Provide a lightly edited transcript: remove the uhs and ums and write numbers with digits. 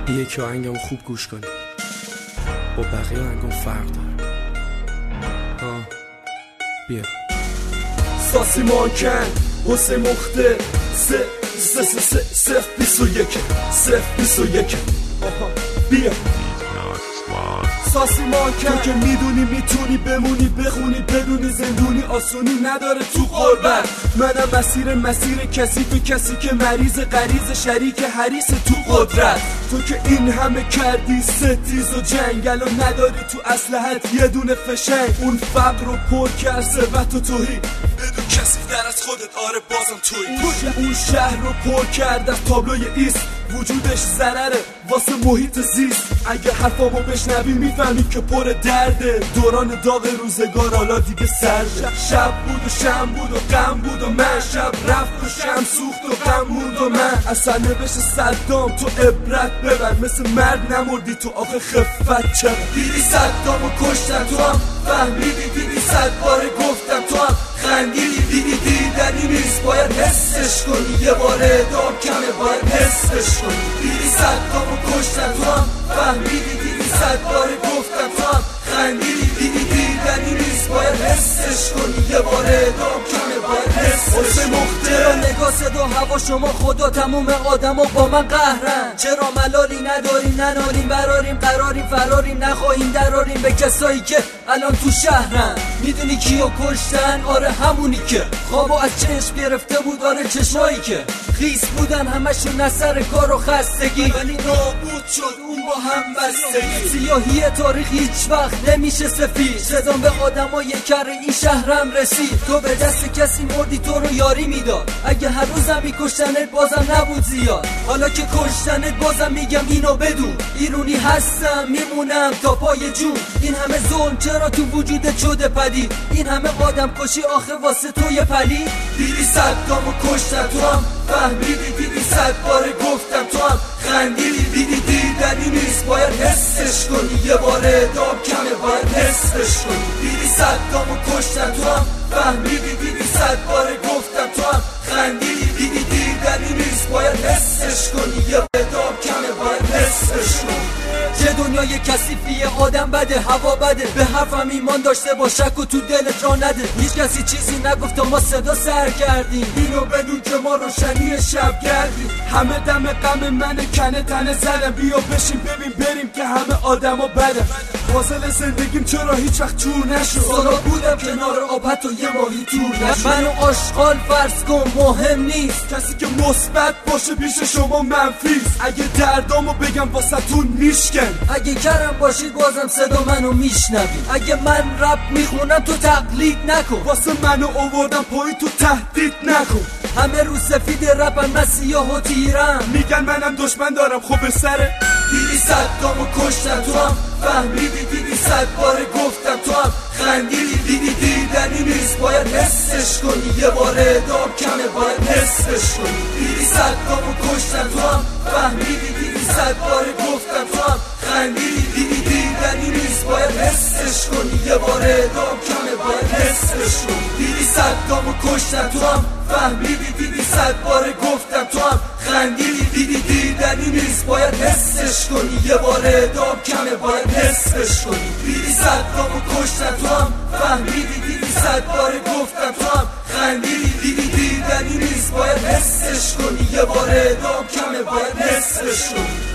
یکی آهنگمو خوب گوش کنی، با بقیه آهنگم فرق داره. بیا ساسی مانکن حسین مخته 021 بیا ساسی مانکن تو که میدونی میتونی بمونی بخونی بدونی زندونی آسونی نداره تو غربت. منم مسیر کسی که مریض غریز شریک حریص تو قدرت. تو که این همه کردی ستیز و جنگل و نداری تو اسلحت یه دونه فشنگ. اون فقر رو پر کرد ثروت و توهی بدون کسی در از خودت آره بازم تویی. اون شهر رو پر کرد از تابلوی ایست وجودش ضرره واسه محیط زیست. اگه حرفامو بشنوی میفهمی که پر درده. دوران داغ روزگار حالا دیگه سرده. شب بود و شم بود و غم بود و من شب رفت و شم سوخت و غم موند و من اصلا نوشت صدام تو عبرت ببر مثل مرد نمردی تو آخه خفت چرا. دیدی صدامو کشتن تو هم فهمیدی. دیدی 100 بار گفتم تو هم خندیدی. دیدی دیدنی نیست باید حسش کنی. یه بار اعدام کمه باید حسش کنی. دیدی صدامو کشتن تو هم فهمیدی. دیدی 100 بار گفتم تو هم خندیدی. دیدی دیدنی نیست باید حسش کنی. یه بار اعدام کمه باید حسش کنی. چرا نگاه صدا هوا شما خدا تموم آدم ها با من قهرن؟ چرا ملالی نداریم ننالیم براریم قراریم فراریم نخواهیم دراریم به کسایی که الان تو شهرن؟ میدونی کیو کشتن؟ آره همونی که خوابو از چشم گرفته بود. آره چشمایی که خیس بودن همشون از سر کار و خستگی ولی نابود شد اون با هم بستگی. سیاهی تاریخ هیچ وقت نمیشه سفید. صدام به آدمای کره این شهرم رسید. تو به دست کسی مردی تو رو یاری میداد. اگه هر روزم میکشتنت بازم نبود زیاد. حالا که کشتنت بازم میگم اینو بدون ایرونی هستم میمونم تا پای جون. این همه ظلم چرا تو وجودت شده پدید؟ این همه آدم کشی آخه واسه تو یه پلید؟ دیدی صدامو کشتن تو هم فهمیدی. دیدی 100 بار گفتم تو هم خندیدی. دیدی دیدنی نیست باید حسش کنی. یه بار اعدام کمه باید حسش کنی. دیدی صدامو کشتن تو هم فهمیدی. دیدی 100 بار گفتم تو هم خندیدی. دیدی دیدنی نیست باید حسش کنی. یه بار اعدام کمه باید حسش کنی. چه دنیای کثیفیه آدم بده هوا بده. به حرفم ایمان داشته با شک و تو دلت را نده. هیچ کسی چیزی نگفت و ما صدا سر کردیم. اینو بدون که ما روشنی شب گردیم. همه دم غم منه کنه تنه زدم. بیا بشین ببین بریم که همه آدما بدم. حاصل زندگیم چرا هیچ وقت جور نشد. سالا بودم کنار آب حتی یه ماهی تور نشد. منو آشغال فرض کن مهم نیست. کسی که مثبت باشه پیش شما منفیست. اگه دردامو بگم واسهتون میشکن. اگه کرم باشید بازم صدا منو میشنوید. اگه من رپ میخونم تو تقلید نکن. واسه منو آوردم پایین تو تهدید نکن. همه رو سفید رپن من سیاه و تیرم. میگن منم دشمن دارم خب به سره. دیدی صدامو کشتن تو هم فهمیدی. دیدی 100 بار گفتم تو هم خندیدی. دیدی دیدنی نیست باید حسش کنی. یه بار اعدام کمه باید حسش کنی. دیدی صدامو کشتن تو هم فهمیدی. دیدی 100 بار گفتم تو هم خندیدی. دیدی دیدنی نیست باید حسش کنی. یه بار اعدام کمه باید حسش کنی. دیدی صدامو کشتن تو هم فهمیدی. دیدی 100 بار گفتم تو هم خندیدی. دیدی دیدنی نیست باید حسش کنی. یه بار اعدام کمه باید حسش کنی. دیدی صدامو کشتن تو هم فهمیدی. دیدی 100 بار گفتم تو هم خندیدی. دیدی دیدنی نیست باید حسش کنی. یه بار اعدام کمه باید حسش کنی.